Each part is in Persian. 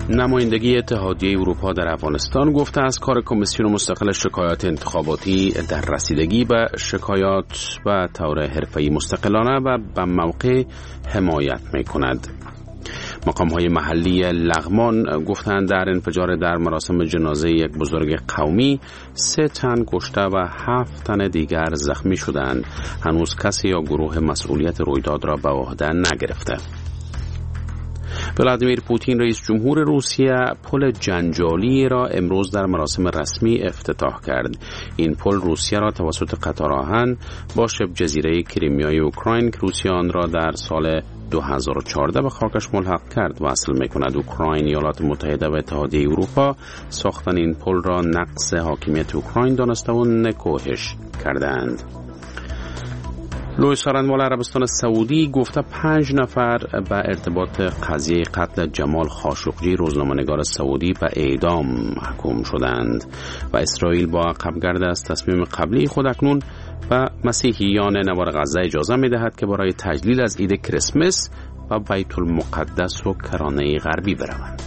نمایندگی اتحادیه اروپا در افغانستان گفته از کار کمیسیون مستقل شکایات انتخاباتی در رسیدگی به شکایات و طور حرفه‌ای مستقلانه و به موقع حمایت می‌کند. مقام‌های محلی لغمان گفتند در انفجار در مراسم جنازه یک بزرگ قومی 3 تن کشته و 7 تن دیگر زخمی شدند. هنوز کسی یا گروه مسئولیت رویداد را به عهده نگرفته. ولادیمیر پوتین رئیس جمهور روسیه پل جنجالی را امروز در مراسم رسمی افتتاح کرد. این پل روسیه را توسط قطار آهن با شبه جزیره کریمیای اوکراین که روسیه آن را در سال 2014 به خاکش ملحق کرد وصل می‌کند. اوکراین، ایالات متحده و اتحادیه اروپا ساختن این پل را نقض حاکمیت اوکراین دانسته و نکوهش کردند. لوی سارنوال عربستان سعودی گفته 5 نفر به ارتباط قضیه قتل جمال خاشقجی روزنامه‌نگار سعودی به اعدام محکوم شدند و اسرائیل با عقب‌گرد از تصمیم قبلی خود اکنون و مسیحیان نوار غزه اجازه می‌دهد که برای تجلیل از عید کریسمس و بیت المقدس و کرانه غربی بروند.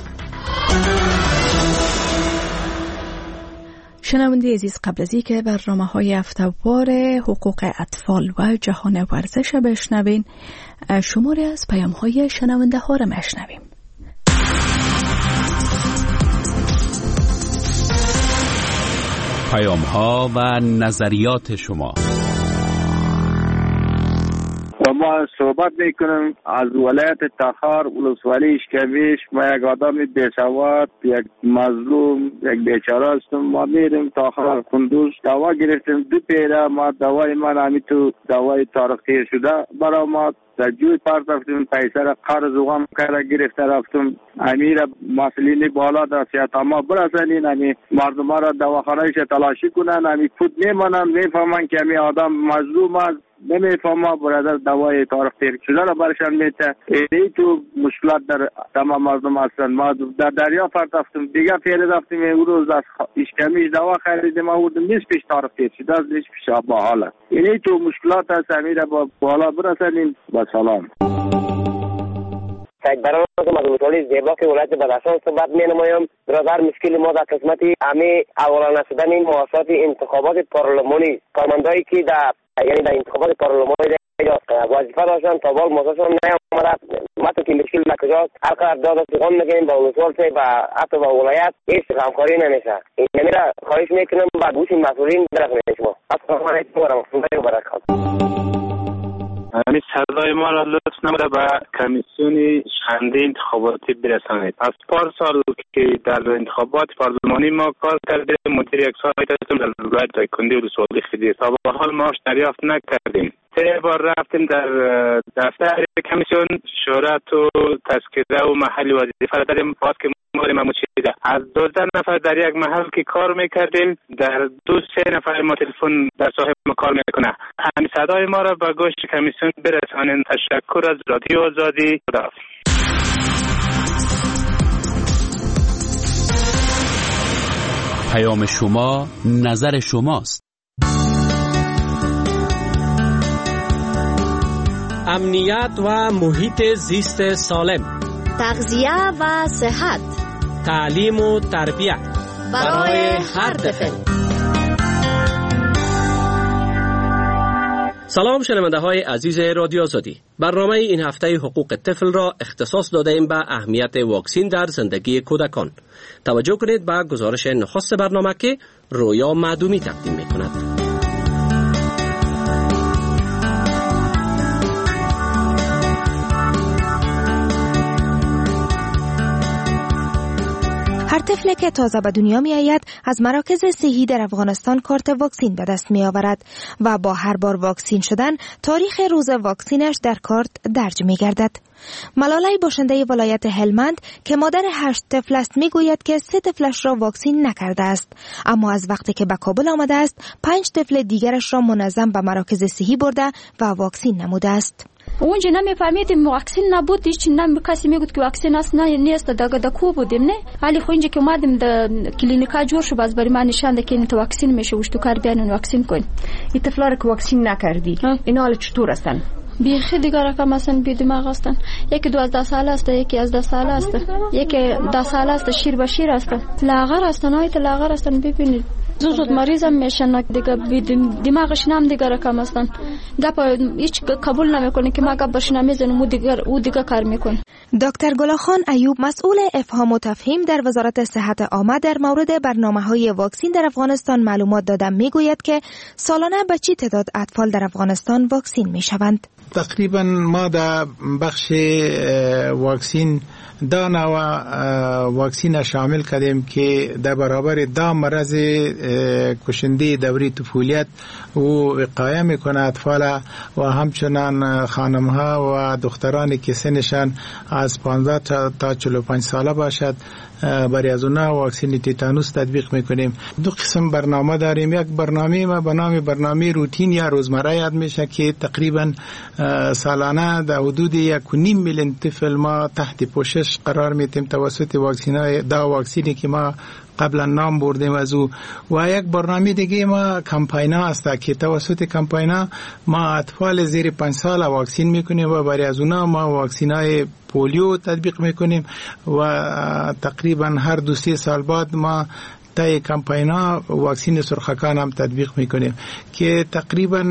شنونده عزیز، قبل از اینکه برنامه‌های هفته‌وار حقوق اطفال و جهان ورزش بشنوین، شماری از پیام‌های شنونده ها را میشنویم. پیام‌ها و نظریات شما. ما صحبت میکنم از ولایت تخار ولسوالی اشکویش. ما یک آدم بیسواد، یک مظلوم، یک بیچاره هستم. ما میریم تخار کندوز دوا گرفتیم 2 پیره. ما دوای من همی تو دوای تارختیر شده برای ما در جوی پرد رفتیم، پیسه را قرض و غم کرده گرفته رفتم. امیر مسئولین بالا در سیاست ما برسنین، همی مردم را دواخانهش تلاشی کنن. همی خود میمانن، میفهمن که همی آدم مظلوم است، نمیفهمه برادر دوای تاریخ تیر شده را برشان میته. ای تو مشکلات در تمام مردم هستن. ما در دریا فرد رفتم دیگه فیره رفتیم. این روز از اشکمیش دوا خریدیم آوردم نیست پیش تاریخ تیر شده از نیست پیش با حاله. ای تو مشکلات هست، امیر با بالا برسنین. با سلام. سید برام از مطالعه زیبا که ولایت بدخشان صحبت می‌نمایم. برادر مشکل ما در قسمتی همی اولان شدن این محاسبات انتخابات پارلمانی، کارمندایی که در یعنی در انتخابات پارلمانی وظیفه داشتن تا بال موضوعشون نیامده. ما تو که مشکل کجاست، هر قدر داد استقام میگیم با ولسوال و حتی با ولایت هیچ همکاری نمیشه. این را خواهش میکنم با گوش مسئولین برسونید شما. السلام علیکم و رحمت الله و برکاته. همین صدای ما را لطف نموده به کمیسیون شنده انتخاباتی برسانید. از پارسال که در انتخابات پارلمانی ما کار کردیم، مدیر یک سایت هستم در ولایت دایکنده ولسوالی خدیوی. تا به حال معاش دریافت نکردیم. 3 بار رفتیم در دفتر کمیسیون شهرت و تذکره و محل وظیفه داریم، باز که مورد چیده از 12 نفر در یک محل که کار میکردیم در 2-3 نفر ما تلفن در صاحب ما کار میکنه. همین صدای ما را به گوش کمیسیون برسانید. تشکر از رادیو آزادی. خداحافظ. پیام شما نظر شماست. امنیت و محیط زیست سالم، تغذیه و صحت، تعلیم و تربیت برای هر طفل. سلام شنونده های عزیز رادیو آزادی. برنامه این هفته حقوق طفل را اختصاص داده ایم به اهمیت واکسین در زندگی کودکان. توجه کنید به گزارش نخست برنامه که رویا معدومی تقدیم می کند. هر طفلی که تازه به دنیا می آید از مراکز صحی در افغانستان کارت واکسین به دست می آورد و با هر بار واکسین شدن تاریخ روز واکسینش در کارت درج می گردد. ملالای باشنده ولایت هلمند که مادر 8 طفل است می گوید که 3 طفلش را واکسین نکرده است، اما از وقتی که به کابل آمده است 5 طفل دیگرش را منظم به مراکز صحی برده و واکسین نموده است. اونجا نمیفهمیدیم واکسن نبود، هیچ کسی میگفت که واکسن است نه نیست. دغه کو بودیم نه، ولی خو اینجا که اومدیم د کلینیکا جور شو باز برای من نشان ده که این واکسن میشه وشتو کار بیان واکسن کن. این طفلا که واکسن نکردی اینا حالا چطور هستن؟ بیخی دیگر رقم هستن، بی دماغ هستن. یکی 12 ساله است، یکی 11 ساله است، یکی 10 ساله است، شیر به شیر است، لاغر هستن، های لاغر هستن. ببینید زود مریض هم میشن دیگه، دماغش نام دیگه رقم هستن. گپ هیچ قبول نمیکنه که ما گپ بشنم میزنم او دیگه کار میکنه. دکتر گلاخان ایوب مسئول افهام و تفهیم در وزارت صحت عامه در مورد برنامه‌های واکسین در افغانستان معلومات داده میگوید که سالانه به چه تعداد اطفال در افغانستان واکسین میشوند. تقریبا ما در بخش واکسین دا نوع واکسین شامل کردیم که در برابر دا مرض کشنده دوره طفولیت و وقایه میکنه اطفال و همچنان خانمها و دخترانی که سنشان از 15 تا 45 ساله باشد برای از اونها واکسین تیتانوس تطبیق میکنیم. دو قسم برنامه داریم. یک برنامه ما به نام برنامه روتین یا روزمره یاد میشه که تقریبا سالانه در حدود 1.5 میلیون طفل ما تحت پوشش قرار میدیم توسط واکسینی که ما قبلا نام بردیم از او. و یک برنامه دیگه ما کمپاینا است که توسط کمپاینا ما اطفال زیر 5 سال واکسین میکنیم و برای از اونها ما واکسینای پولیو تطبیق میکنیم و تقریبا هر 2-3 سال بعد ما تای کمپاینا واکسین سرخکان هم تطبیق میکنیم که تقریبا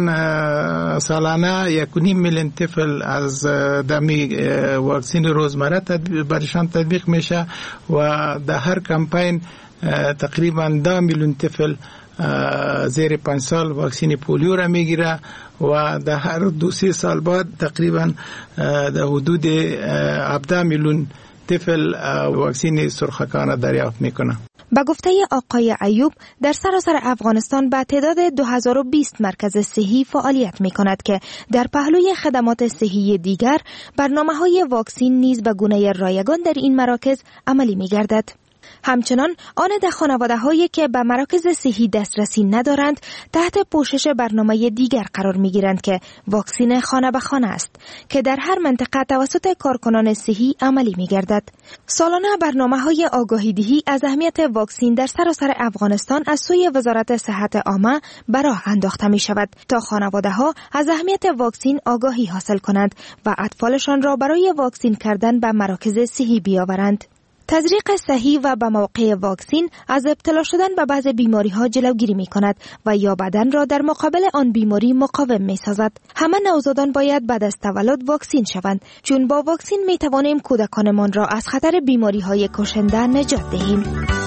سالانه 1.5 میلیون طفل از دمی واکسین روزمره برشان تطبیق میشه و در هر کمپاین تقریبا 10 میلیون طفل زیر 5 سال واکسین پولیو را میگیره و در هر 2-3 سال بعد تقریبا در حدود 17 میلیون طفل واکسین سرخکان را دریافت میکنه. با گفته آقای ایوب در سراسر افغانستان به تعداد 2020 مرکز صحی فعالیت می کند که در پهلوی خدمات صحی دیگر برنامه‌های واکسین نیز به گونه رایگان در این مراکز عملی می گردد. همچنان آن در خانواده‌هایی که به مراکز صحی دسترسی ندارند تحت پوشش برنامه دیگر قرار می‌گیرند که واکسین خانه به خانه است که در هر منطقه توسط کارکنان صحی عملی می‌گردد. سالانه برنامه‌های آگاهی‌دهی از اهمیت واکسین در سراسر افغانستان از سوی وزارت صحت عامه به راه انداخته می‌شود تا خانواده‌ها از اهمیت واکسین آگاهی حاصل کنند و اطفالشان را برای واکسین کردن به مراکز صحی بیاورند. تزریق صحیح و به موقع واکسین از ابتلا شدن به بعض بیماری‌ها جلوگیری می‌کند و یا بدن را در مقابل آن بیماری مقاوم می‌سازد. همه نوزادان باید بعد از تولد واکسین شوند چون با واکسین می‌توانیم کودکانمان را از خطر بیماری‌های کشنده نجات دهیم.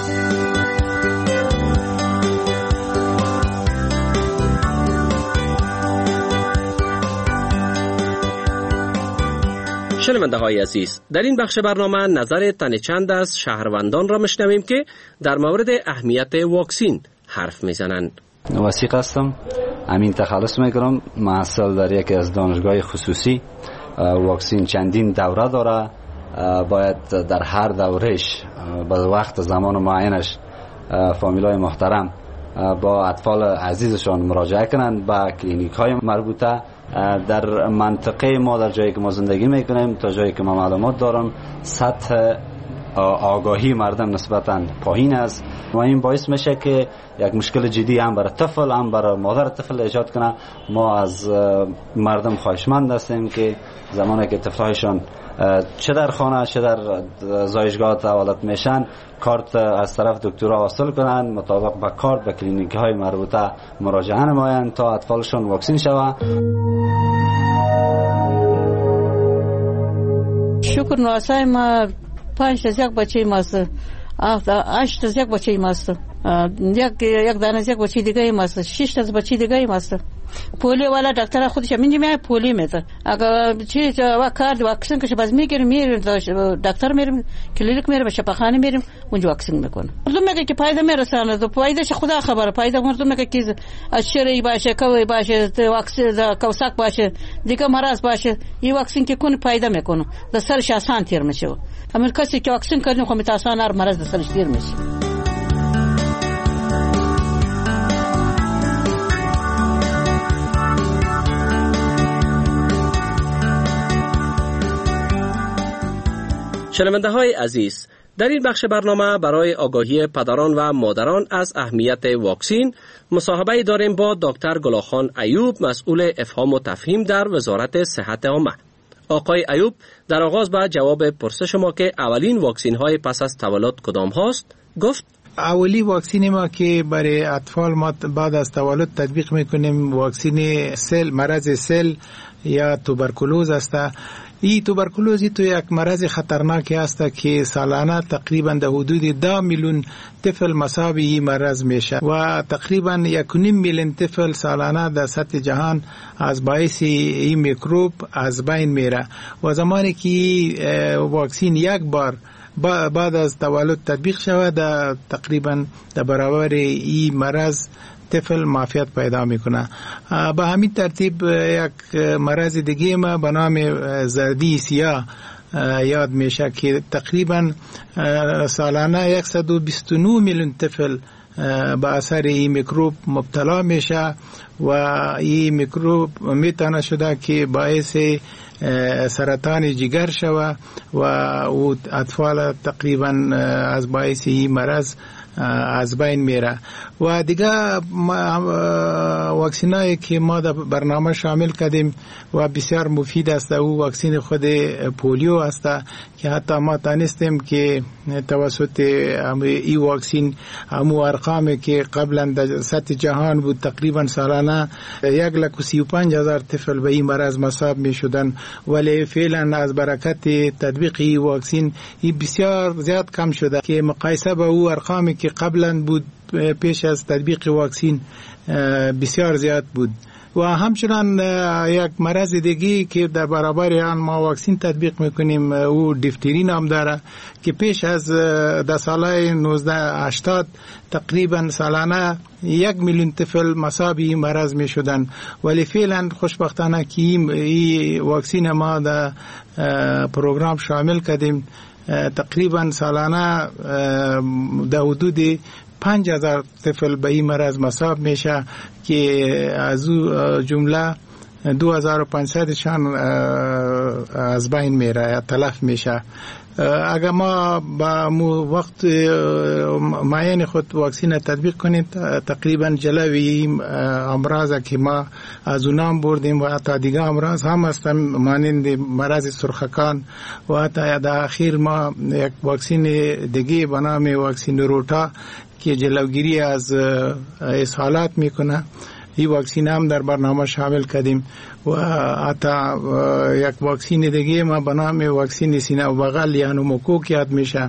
شنونده های عزیز، در این بخش برنامه نظر تن چند از شهروندان را میشنویم که در مورد اهمیت واکسین حرف میزنند. وثیق هستم، امین تخلص میکنم، محصل در یکی از دانشگاه خصوصی. واکسین چندین دوره داره، باید در هر دورهش به وقت زمان معینش فامیلای محترم با اطفال عزیزشان مراجعه کنند به کلینیک های مربوطه. در منطقه ما در جایی که ما زندگی میکنیم تا جایی که ما معلومات دارم سطح آگاهی مردم نسبتاً پایین است و این باعث میشه که یک مشکل جدی هم برای طفل هم برای مادر طفل ایجاد کنه. ما از مردم خواهشمند هستیم که زمانی که طفلایشان چه در خانه چه در زایشگاه تولد میشن کارت از طرف دکترها حاصل کنند، مطابق با کارت به کلینیک های مربوطه مراجعه نمایند تا اطفالشون واکسین شوند. شکر نواسای ما 5 تا یک بچه ماست، 8 تا یک بچه ماست، یک دانه یک بچه دیگه ماست، 6 تا بچه دیگه ماست. پولیو والا دکتر خودش میگه پولیو میده. اگر چیز کارت واکسن که باز میگیریم دکتر میریم کلینیک میریم شفاخانه میریم اونجا واکسن میکنه. مردم میگه که فایده میرسونه، تو فایدهش خدا خبره. فایده مردم میگه که از شری باشه، کوی باشه، واکسن کوساک باشه، دیگه مرض باشه، این واکسن که کنه فایده میکنه، در سرش آسان تیر میشه. اما کسی که واکسن کردیم خو میتاسان هر مرض در سرش تیر میشه. شنونده های عزیز، در این بخش برنامه برای آگاهی پدران و مادران از اهمیت واکسین مصاحبه داریم با دکتر گلاخان ایوب، مسئول افهام و تفهیم در وزارت صحت عامه. آقای ایوب در آغاز با جواب پرسش ما که اولین واکسین های پس از تولد کدام هاست گفت اولی واکسین ما که برای اطفال ما بعد از تولد تطبیق میکنیم واکسین سل، مرض سل یا توبرکولوز است. این توبرکولوز تو یک مرض خطرناک است که سالانه تقریبا در حدود 10 میلیون طفل مصاب این مرض میشه و تقریبا 1.5 میلیون طفل سالانه در سطح جهان از باعث این میکروب از بین میره و زمانی که واکسین یک بار بعد از تولد تطبیق شود تقریبا در برابر این مرض طفل معافیت پیدا میکنه. به همین ترتیب یک مرض دیگه ما به نام زردی سیاه یاد میشه که تقریبا سالانه 129 میلیون طفل با اثر این میکروب مبتلا میشه و این میکروب میتونه شده که باعث سرطان جگر شود و اطفال تقریبا از باعث این مرض از بین میره. و دیگه واکسینایی که ما در برنامه شامل کردیم و بسیار مفید است او واکسین خود پولیو است که حتی ما تانستیم که توسط این واکسین همو ارقامی که قبلا در سطح جهان بود تقریبا سالانه 135,000 طفل به این مرض مصاب می شدن، ولی فعلا از برکت تطبیق این واکسین این بسیار زیاد کم شده که مقایسه با او ارقامی که قبلا بود پیش از تطبیق واکسین بسیار زیاد بود. و همچنان یک مرض دیگه که در برابر آن ما واکسین تطبیق میکنیم او دیفتری نام داره که پیش از در سال 1980 تقریبا سالانه 1 میلیون طفل مصاب این مرض می شدن، ولی فعلا خوشبختانه که این واکسین ما در پروگرام شامل کردیم تقریبا سالانه در حدود 5,000 طفل به این مرض مصاب میشه که از جمله 2,500 شان از بین میره یا تلف میشه. اگر ما با وقت معین خود واکسین تطبیق کنیم تقریبا جلوی امراض که ما از اونام بردیم و حتی دیگه امراض هم هستن مانند مرض سرخکان و حتی در اخیر ما یک واکسین دیگه به نام واکسین روتا که جلوگیری از اسهالات میکنه این واکسین هم در برنامه شامل کردیم و حتی یک واکسین دیگه ما به نام واکسین سینه و بغل یا نوموکوک یاد میشه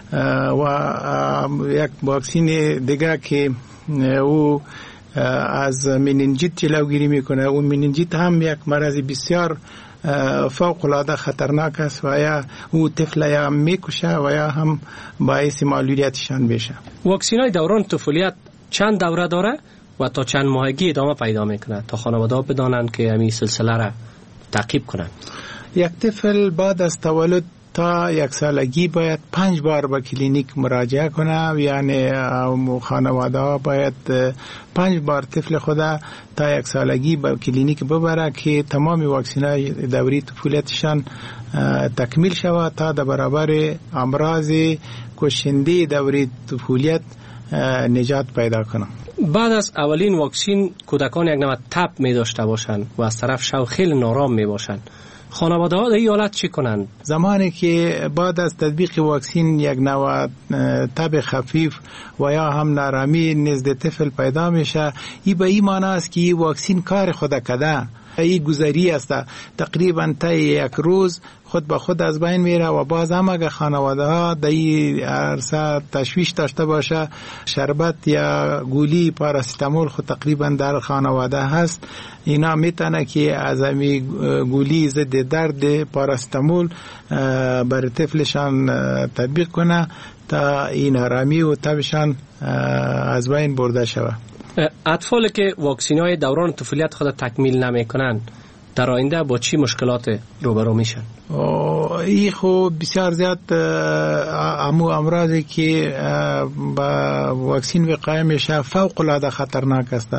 و یک واکسین دیگه که او از مننجیت جلوگیری میکنه. اون مننجیت هم یک مرض بسیار فوق العاده خطرناک است و یا او طفل یا میکشه و یا هم باعث معلولیتشان میشه. واکسین های دوران طفولیت چند دوره داره و تا چند ماهگی ادامه پیدا میکنه تا خانواده ها بدانند که همین سلسله را تعقیب کنند؟ یک طفل بعد از تولد تا 1 سالگی باید 5 بار به کلینیک مراجعه کنه، یعنی خانواده ها باید 5 بار طفل خدا تا 1 سالگی به کلینیک ببره که تمام واکسین های دوره طفولیتشان تکمیل شود تا در برابر امراض کشنده دوره طفولیت نجات پیدا کنه. بعد از اولین واکسین کودکان یک نوع تب می داشته باشند و از طرف شو خیلی نارام می باشند. خانواده ها در این حالت چی کنند؟ زمانی که بعد از تطبیق واکسین یک نوع تب خفیف و یا هم نارامی نزد طفل پیدا میشه، این به این معنی است که این واکسین کار خود کرده. این گذری است تقریبا تا 1 روز خود به خود از بین میره و باز هم اگر خانواده ها در این عرصه تشویش داشته باشه شربت یا گولی پاراستامول خود تقریبا در خانواده هست، اینا میتونه که از همین گولی ضد درد پاراستامول بر طفلشان تطبیق کنه تا این آرامی و تبشان از بین برده شود. اطفالی که واکسین های دوران طفولیت خود تکمیل نمی کنند در آینده با چی مشکلات روبرو میشن؟ این خب بسیار زیاد امراضی که با واکسین وقایه میشه فوق العاده خطرناک است.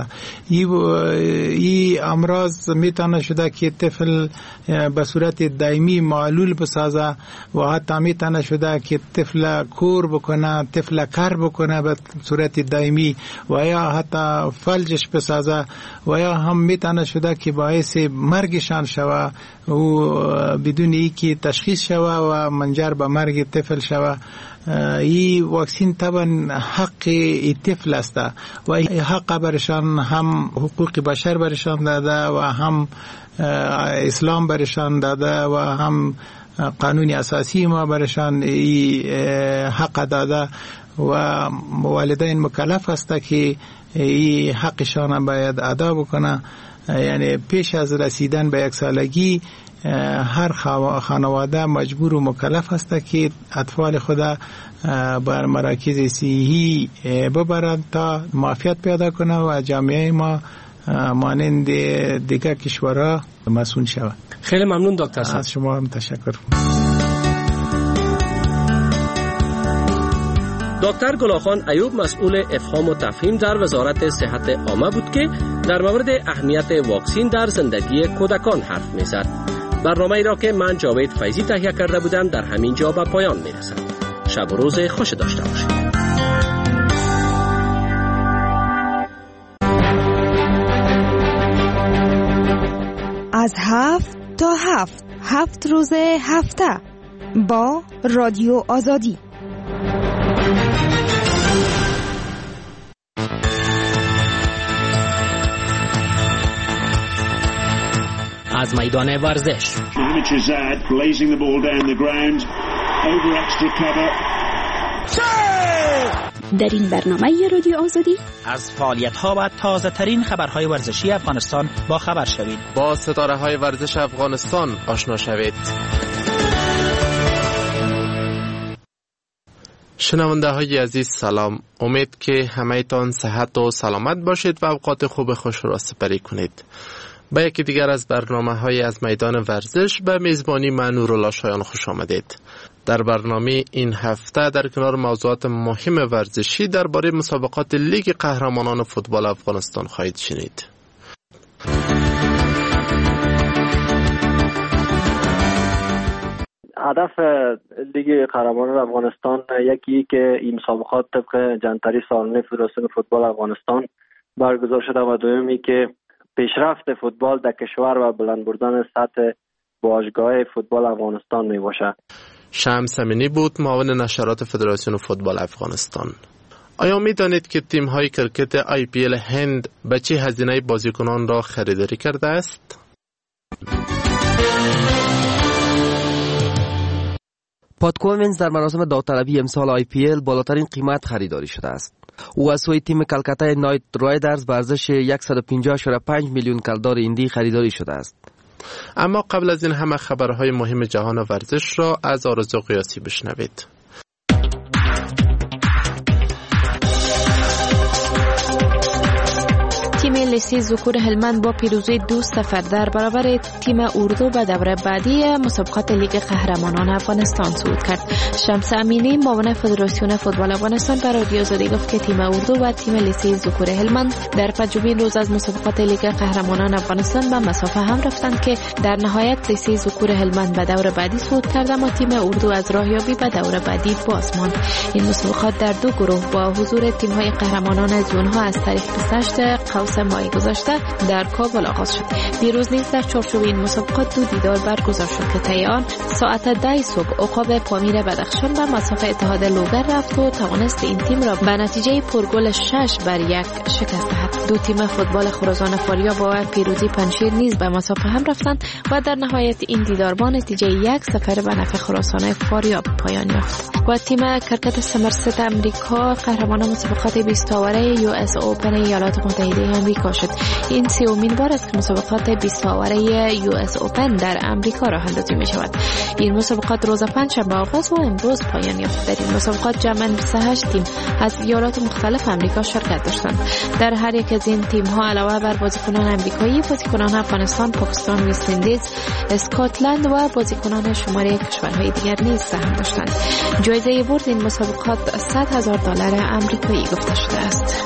این امراض میتونه شده که طفل به صورت دائمی معلول بسازه و حتی میتونه شده که طفل کور بکنه، طفل کر بکنه به صورت دائمی و یا حتی فلجش بسازه و یا هم میتونه شده که باعث مرگشان شوه و بدون اینکه تشخیص شوه و منجر به مرگ طفل شوه. این واکسین طبعا حق طفل است و حق برشان هم حقوق بشر برشان داده و هم اسلام برشان داده و هم قانون اساسی ما برشان حق داده و والدین مکلف است که این حقشان باید ادا بکنه. یعنی پیش از رسیدن به 1 سالگی هر خانواده مجبور و مکلف است که اطفال خدا بر مراکز صحی ببرند تا معافیت پیدا کنه و جامعه ما مانند دیگر کشورها مسئول شود. خیلی ممنون دکتر صاحب. از شما هم تشکر. دکتر گلاخان ایوب مسئول افهام و تفهیم در وزارت صحت عامه بود که در مورد اهمیت واکسین در زندگی کودکان حرف می‌زد. برنامه‌ای را که من جاوید فیضی تهیه کرده بودم در همین جا به پایان می‌رسد. شب و روز خوش داشته باشید. از 7 تا 7 روز هفته با رادیو آزادی. از میدان ورزش در این برنامه رادیو آزادی از فعالیت‌ها و تازه‌ترین خبرهای ورزشی افغانستان با خبر شوید. با ستاره‌های ورزش افغانستان آشنا شوید. شنونده های عزیز سلام. امید که همه تان صحت و سلامت باشید و اوقات خوب خوش را سپری کنید. با یکی دیگر از برنامه‌های از میدان ورزش به میزبانی من نورالله شایان خوش آمدید. در برنامه این هفته در کنار موضوعات مهم ورزشی درباره مسابقات لیگ قهرمانان فوتبال افغانستان خواهید شنید. هدف لیگ قهرمانان افغانستان یکی که این مسابقات طبق جنتری سالانه فدراسیون فوتبال افغانستان برگزار شده و دومی که پیشرفت فوتبال در کشور و بلند بردن سطح باشگاه فوتبال افغانستان می باشد. شمس امینی بود، معاون نشرات فدراسیون فوتبال افغانستان. آیا می دانید که تیم های کرکت IPL هند به چه هزینه بازیکنان را خریداری کرده است؟ پات کومنز در مراسم داوطلبی امسال IPL بالاترین قیمت خریداری شده است. او از سوی تیم کلکته نایت رایدرز به ارزش 150.5 میلیون کلدار هندی خریداری شده است. اما قبل از این همه خبرهای مهم جهان ورزش را از آرزو قیاسی بشنوید. تیم لیسه ذکور هلمند با پیروزی 2-0 در برابر تیم اردو به دوره بعدی مسابقات لیگ قهرمانان افغانستان صعود کرد. شمس امینی معاون فدراسیون فوتبال افغانستان به رادیو آزادی گفت که تیم اردو و تیم لیسه ذکور هلمند در پنجمین روز از مسابقات لیگ قهرمانان افغانستان به مسافه هم رفتند که در نهایت لیسه ذکور هلمند به دوره بعدی صعود کرد اما تیم اردو از راهیابی به دوره بعدی باز ماند. این مسابقات در دو گروه با حضور تیم‌های قهرمانان زون‌ها از تاریخ 28 قوس ماه گذشته در کابل آغاز شد. دیروز نیز در چارچوب این مسابقات دو دیدار برگزار شد که طی آن ساعت 10 صبح عقاب پامیر بدخشان به مصاف اتحاد لوگر رفت و توانست این تیم را به نتیجه پرگل 6-1 شکست دهد. دو تیم فوتبال خراسان فاریاب با پیروزی پنجشیر نیز به مصاف هم رفتند و در نهایت این دیدار با نتیجه 1-0 به نفع خراسان فاریاب پایان یافت. و تیم کرکت سمرست امریکا قهرمان مسابقات 20 تاوره US اوپن ایالات متحده آمریکا شد. باشد. این 30مین بار است که مسابقات 20 ساوره US اوپن در امریکا راه اندازی می شود. این مسابقات روز پنجشنبه آغاز و امروز پایان یافت. در این مسابقات جمعاً 28 تیم از ایالات مختلف امریکا شرکت داشتند. در هر یک از این تیم ها علاوه بر بازیکنان آمریکایی، بازیکنان افغانستان، پاکستان، وست اندیز، اسکاتلند و بازیکنان شماره کشورهای دیگر نیز سهم داشتند. جایزه برد این مسابقات $100,000 آمریکایی گفته شده است.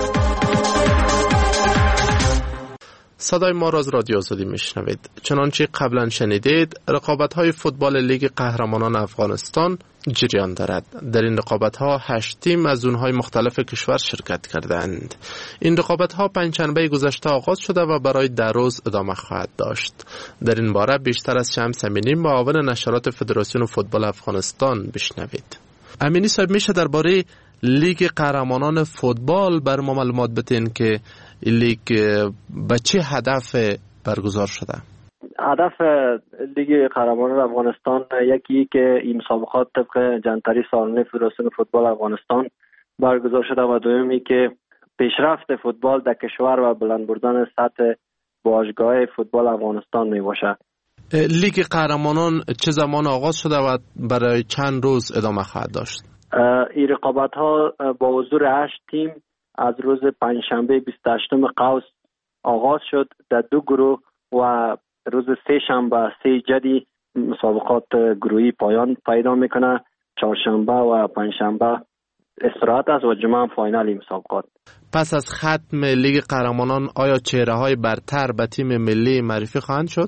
صدای ما را از رادیو آزادی میشنوید. چنانچه قبلا شنیدید، رقابت‌های فوتبال لیگ قهرمانان افغانستان جریان دارد. در این رقابت‌ها 8 تیم از زون‌های مختلف کشور شرکت کردند. این رقابت‌ها پنجشنبه گذشته آغاز شده و برای 10 روز ادامه خواهد داشت. در این باره بیشتر از شمس امینی، معاون نشرات فدراسیون فوتبال افغانستان بشنوید. امینی صاحب، میشه درباره لیگ قهرمانان فوتبال بر ما معلومات بدین که این لیگ به چه هدف برگزار شده؟ هدف لیگ قهرمانان افغانستان یکی که این مسابقات طبق جنتری سالانه فدراسیون فوتبال افغانستان برگزار شده و دومی که پیشرفت فوتبال در کشور و بلند بردن سطح باشگاه فوتبال افغانستان می باشه. لیگ قهرمانان چه زمان آغاز شده و برای چند روز ادامه خواهد داشت؟ این رقابت ها با حضور 8 تیم از روز پنجشنبه 28 قوس آغاز شد. در 2 گروه و روز 3 شنبه 3 جدی مسابقات گروهی پایان پیدا میکنه. چهارشنبه و پنجشنبه استراحت است و جمعه فاینال مسابقات. پس از ختم لیگ قهرمانان آیا چهره های برتر به تیم ملی معرفی خواهند شد؟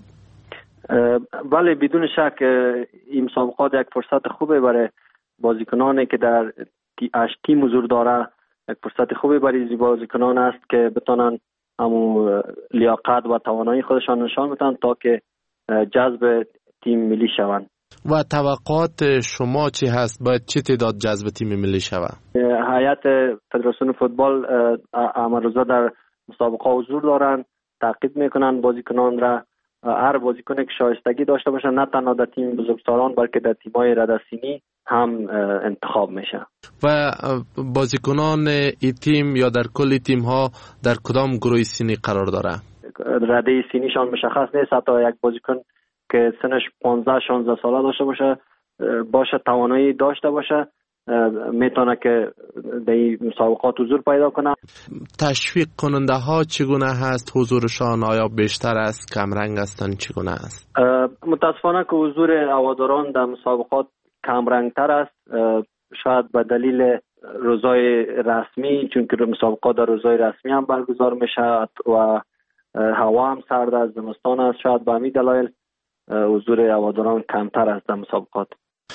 بله، بدون شک این مسابقات یک فرصت خوبه برای بازیکنانی که در 8 تیم حضور داره. یک فرصت خوبی برای بازیکنان است که بتونن همون لیاقت و توانایی خودشان نشان بدن تا که جذب تیم ملی شوند. و توقعات شما چی هست؟ باید چه تعداد جذب تیم ملی شود؟ هیئت فدراسیون فوتبال امروزه در مسابقه حضور دارن، تعقیب میکنن بازیکنان را. هر بازیکنی که شایستگی داشته باشه نه تنها در تیم بزرگسالان بلکه در تیم‌های رده‌سینی هم انتخاب میشه. و بازیکنان این تیم یا در کل تیم ها در کدام گروه سنی قرار داره؟ رده سنیشان مشخص نیست. حتی یک بازیکن که سنش 15-16 ساله داشته باشه توانایی داشته باشه میتونه که در این مسابقات حضور پیدا کنه. تشویق کننده ها چگونه هست حضورشان؟ آیا بیشتر است، کم رنگ هستند، چگونه است؟ متاسفانه که حضور هواداران در مسابقات کم رنگ تر است. شاید به دلیل روزهای رسمی، چون که مسابقات در روزهای رسمی هم برگزار میشه و هوا هم سرد از زمستان است، شاید به همین دلایل حضور هواداران کمتر است در مسابقات.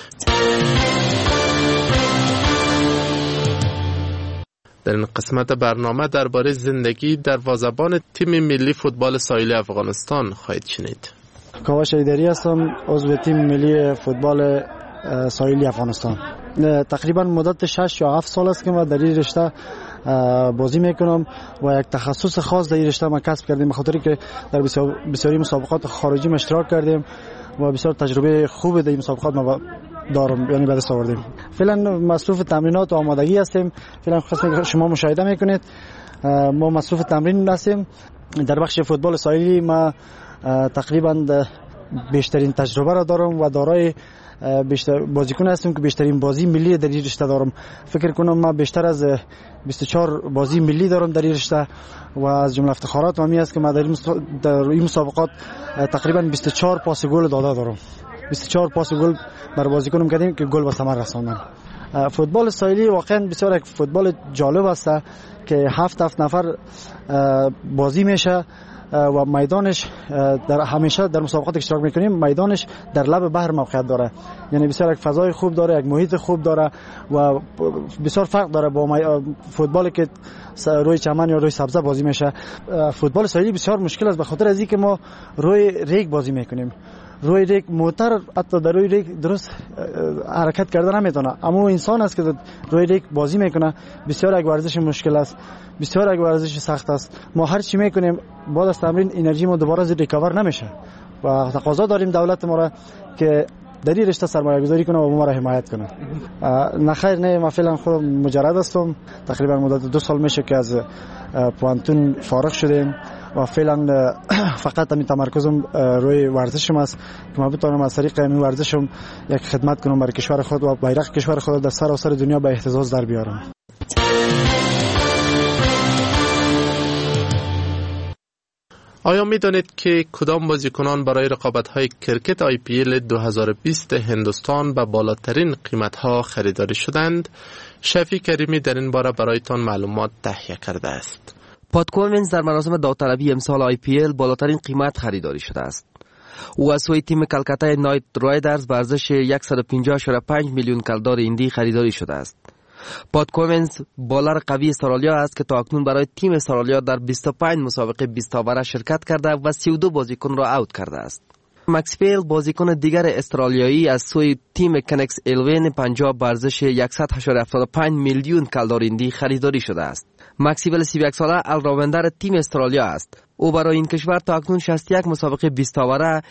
در این قسمت برنامه درباره زندگی دروازه‌بان تیم ملی فوتبال ساحلی افغانستان خواهید شنید. کاوش ایدری هستم، عضو تیم ملی فوتبال ساحلی افغانستان. تقریبا مدت 6 یا 7 سال است که ما در این رشته بازی میکنم و یک تخصص خاص در این رشته ما کسب کردیم، بخاطر که در بسیاری مسابقات خارجی اشتراک کردیم و بسیار تجربه خوب در این مسابقات ما دارم، یعنی به دست آوردیم. فعلا مصروف تمرینات و آمادگی هستیم. فعلا خاصه شما مشاهده میکنید ما مصروف تمرین هستیم. در بخش فوتبال ساحلی ما تقریبا بیشترین تجربه را دارم و دارای بیشتر بازیکن هستم که بیشترین بازی ملی در این رشته دارم. فکر کنم ما بیشتر از 24 بازی ملی دارم در این رشته و از جمله افتخارات ما است که ما در این مسابقات تقریبا 24 پاس گل داده دارم. 24 پاس گل بر بازیکنم کردیم که گل به ثمر رساندن. فوتبال ساحلی واقعا بسیار یک فوتبال جالب است که 7 نفر بازی میشه و میدانش در همیشه در مسابقات اشتراک میکنیم. میدانش در لب بحر موقعیت داره، یعنی بسیار یک فضای خوب داره، یک محیط خوب داره و بسیار فرق داره با فوتبالی که روی چمن یا روی سبزه بازی میشه. فوتبال ساحلی بسیار مشکل است به خاطر از اینکه ما روی ریگ بازی میکنیم. روی ریگ موتر حتی در روی ریگ درست حرکت کردن نمیتونه، اما انسان است که روی ریگ بازی میکنه. بسیار یک ورزش مشکل است، بسیار یک ورزش سخت است. ما هر چی میکنیم بعد از تمرین انرژی ما دوباره ریکاور نمیشه و تقاضا داریم دولت ما را که در این رشته سرمایه گذاری کنه و ما را حمایت کنه. نه خیر نه، من فعلا خودم مجرد هستم، تقریبا مدت 2 سال میشه که از پوانتون فارغ شدیم و فعلا فقط همین تمرکزم روی ورزشم است که من بتونم از طریق این ورزشم یک خدمت کنم برای کشور خود و بیرق کشور خود در سراسر دنیا به اهتزاز در بیارم. آیا می دانید که کدام بازیکنان برای رقابت‌های کرکت IPL 2020 هندوستان به بالاترین قیمت‌ها خریداری شدند؟ شفیع کریمی در این باره برایتان معلومات تهیه کرده است. پات کومنز در مراسم داوطلبی امسال IPL بالاترین قیمت خریداری شده است. او از سوی تیم کلکتای نایت رایدرز به ارزش 150.5 میلیون $100 هندی خریداری شده است. پات کومنز بالر قوی استرالیا است که تاکنون برای تیم استرالیا در 25 مسابقه 20 اوور شرکت کرده و 32 بازیکن را اوت کرده است. مکسویل بازیکن دیگر استرالیایی از سوی تیم کنکس 11 پنجاب به ارزش 100.75 میلیون $100 هندی خریداری شده است. مکسویل 31 ساله الراوندر تیم استرالیا است. او برای این کشور تاکنون 61 مسابقه 20 اوور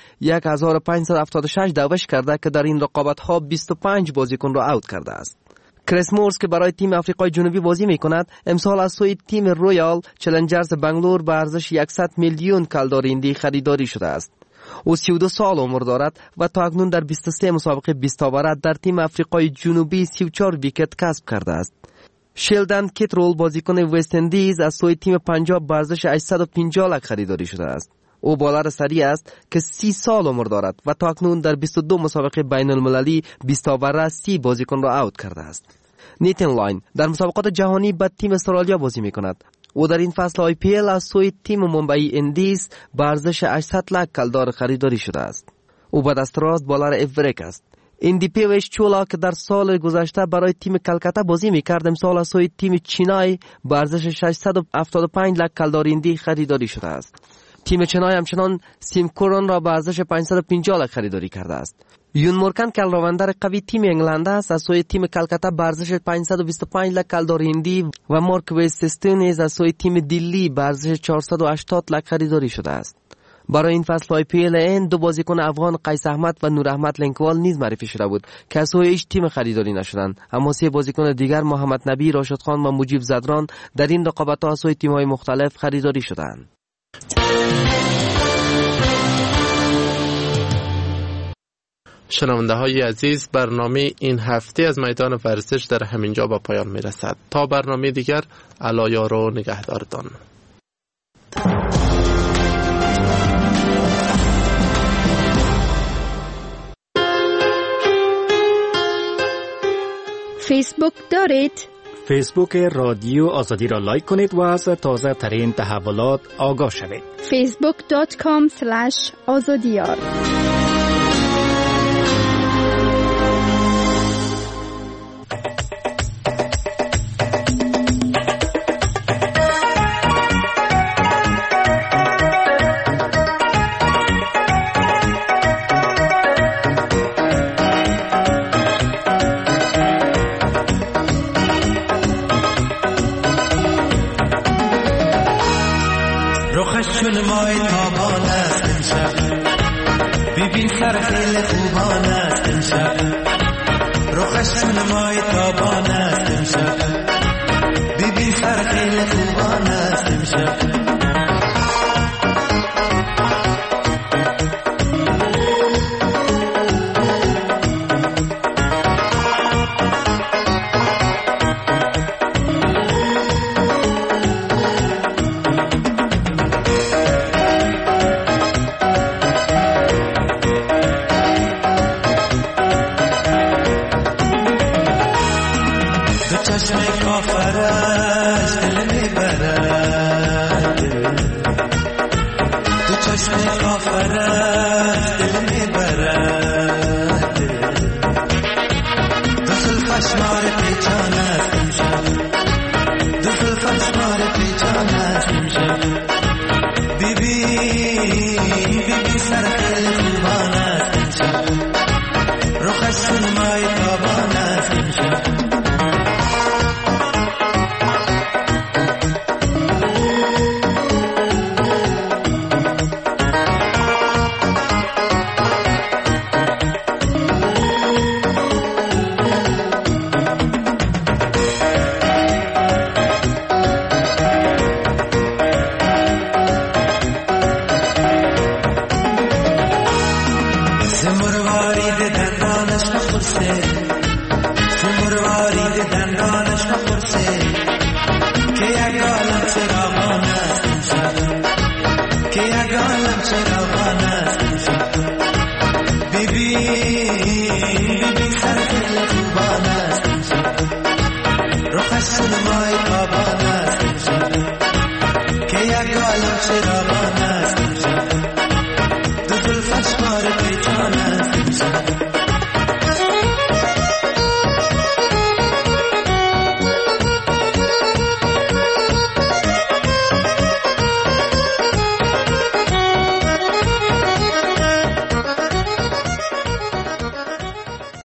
1576 دوش کرده که در این رقابت‌ها 25 بازیکن را اوت کرده است. کریس مورس که برای تیم آفریقای جنوبی بازی می‌کند، امسال از سوی تیم رویال چالنجرز بنگلور به ارزش 100 میلیون $100 هندی خریداری شده است. او 32 سال عمر دارد و تا اکنون در 23 مسابقه 20 اوور در تیم آفریقای جنوبی 34 ویکت کسب کرده است. شیلدن کیترول بازیکن وست اندیز از سوی تیم پنجاب به ارزش 850 لک خریداری شده است. او بالر سریع است که 30 سال عمر دارد و تا اکنون در 22 مسابقه بین المللی 20 اوور 30 بازیکن را اوت کرده است. نیتن لاین در مسابقات جهانی با تیم استرالیا بازی می‌کند. او در این فصل IPL از سوی تیم ممبئی اندیز به ارزش 800 لک $100 خریداری شده است. او به دست راست بالر ایوریک است. ایندی ویش چولا که در سال گذشته برای تیم کلکتا بازی می‌کرد، امسال از سوی تیم چینای به ارزش 675 لک $100 هندی خریداری شده است. تیم چینای همچنان سیم کورن را به ارزش 550 لک خریداری کرده است. یون مورکن که الراوندر قوی تیم انگلند است، از سوی تیم کلکتا به ارزش 525 لک $100 هندی و مارک ویستستون نیز از سوی تیم دیلی به ارزش 480 لک خریداری شده است. برای این فصل IPL این 2 بازیکن افغان قیس احمد و نور احمد لنکوال نیز معرفی شده بود که از سوی هیچ تیم خریداری نشدند، اما 3 بازیکن دیگر محمد نبی، راشد خان و مجیب زدران در این رقابت‌ها از سوی تیم‌های مختلف خریداری شدند. شنونده های عزیز، برنامه این هفته از میدان ورزش در همینجا با پایان می رسد. تا برنامه دیگر، الا یار و نگهدارتان. فیسبوک دارید؟ فیسبوک رادیو آزادی را لایک کنید و از تازه ترین تحولات آگاه شوید. facebook.com/azadiyar چون مای تابان است امشب، ببین سر خیلی خوبان است امشب. رخش چون مای تابان است امشب، ببین سر خیلی خوبان است امشب. نخورسه تو مروارید دندانش نخورسه که یک عالم چراغان است امشب که یک عالم چراغان است امشب ببین سر دل خوبان است امشب رخش سلمای